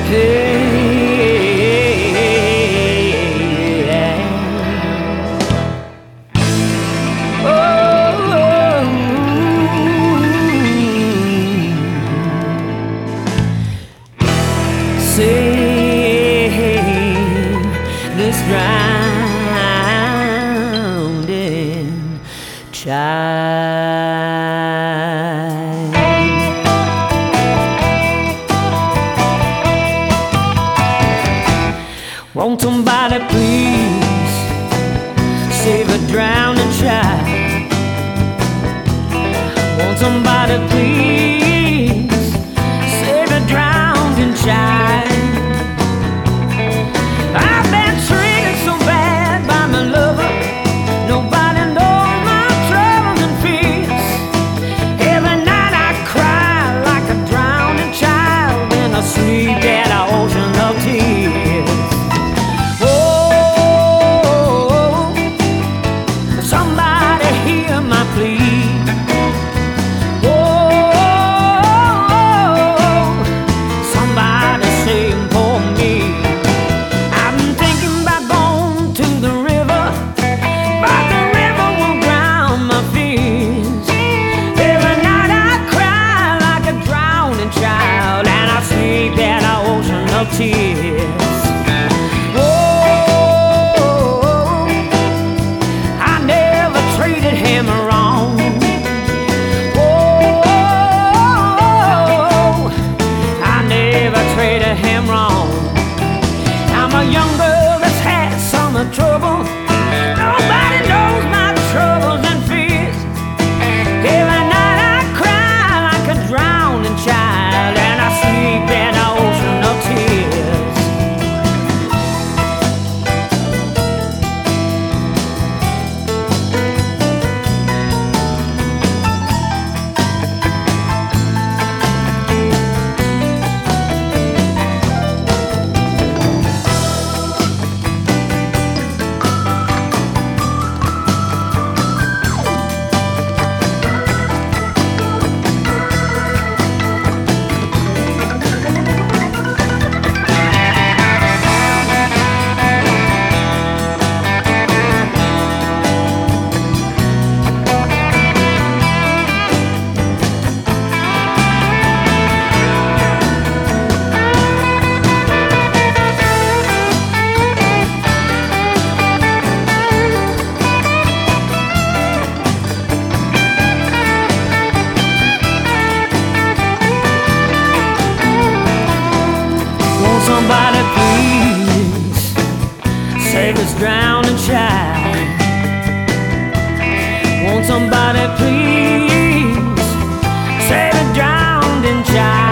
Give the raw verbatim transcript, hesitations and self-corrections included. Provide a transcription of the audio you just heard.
This drowning child. Won't somebody please save a drowning child? Won't somebody please save a drowning child? I've been treated so bad by my lover. Nobody knows my troubles and fears. Every night I cry like a drowning child, and I sleep at an ocean of tears. Oh, somebody hear my plea. Oh, somebody save for me. Tears. Oh, I never treated him wrong. Oh, I never treated him wrong. I'm a young girl that's had some trouble. Nobody knows my troubles and fears. Every night I cry like a drowning child, and I sleep in an ocean of tears. Somebody please save this drowning child. Won't somebody please save a drowning child?